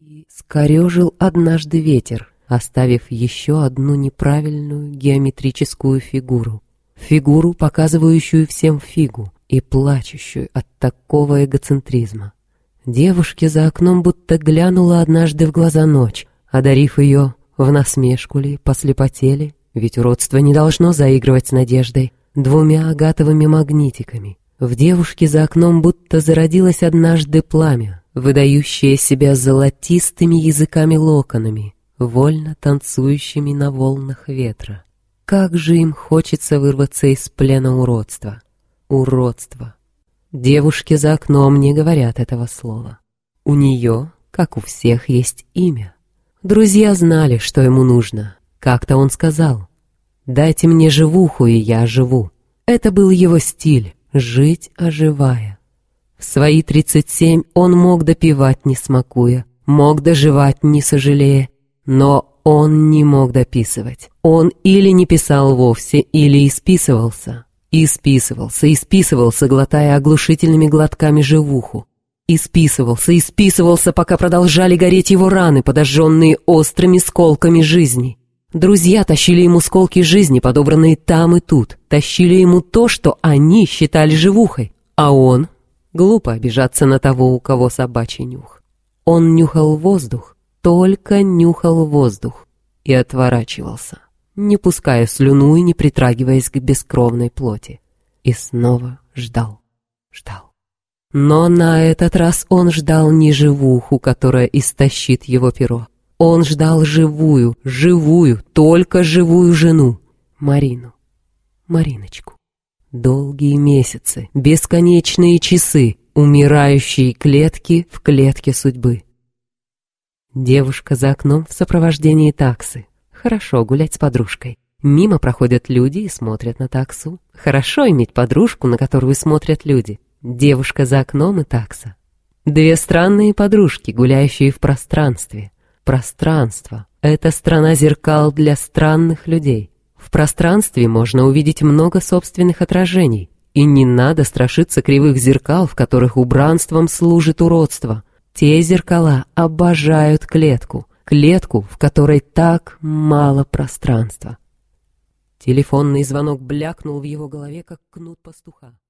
И скорежил однажды ветер, оставив еще одну неправильную геометрическую фигуру. Фигуру, показывающую всем фигу и плачущую от такого эгоцентризма. Девушке за окном будто глянула однажды в глаза ночь, одарив ее в насмешку ли, по слепоте ли, ведь уродство не должно заигрывать с надеждой, двумя агатовыми магнитиками. В девушке за окном будто зародилось однажды пламя, выдающее себя золотистыми языками-локонами, вольно танцующими на волнах ветра. Как же им хочется вырваться из плена уродства. Уродство. Девушке за окном не говорят этого слова. У нее, как у всех, есть имя. Друзья знали, что ему нужно. Как-то он сказал: «Дайте мне живуху, и я оживу». Это был его стиль — жить оживая. В свои 37 он мог допивать, не смакуя, мог доживать, не сожалея, но он не мог дописывать. Он или не писал вовсе, или исписывался. Исписывался, глотая оглушительными глотками живуху. Исписывался, пока продолжали гореть его раны, подожженные острыми сколками жизни. Друзья тащили ему сколки жизни, подобранные там и тут, тащили ему то, что они считали живухой, а он... Глупо обижаться на того, у кого собачий нюх. Он нюхал воздух, только нюхал воздух, и отворачивался, не пуская слюну и не притрагиваясь к бескровной плоти. И снова ждал. Но на этот раз он ждал не живуху, которая истощит его перо. Он ждал живую, только живую жену, Мариночку. Долгие месяцы, бесконечные часы, умирающие клетки в клетке судьбы. Девушка за окном в сопровождении таксы. Хорошо гулять с подружкой. Мимо проходят люди и смотрят на таксу. Хорошо иметь подружку, на которую смотрят люди. Девушка за окном и такса. Две странные подружки, гуляющие в пространстве. Пространство — это страна зеркал для странных людей. В пространстве можно увидеть много собственных отражений, и не надо страшиться кривых зеркал, в которых убранством служит уродство. Те зеркала обожают клетку, в которой так мало пространства. Телефонный звонок блякнул в его голове, как кнут пастуха.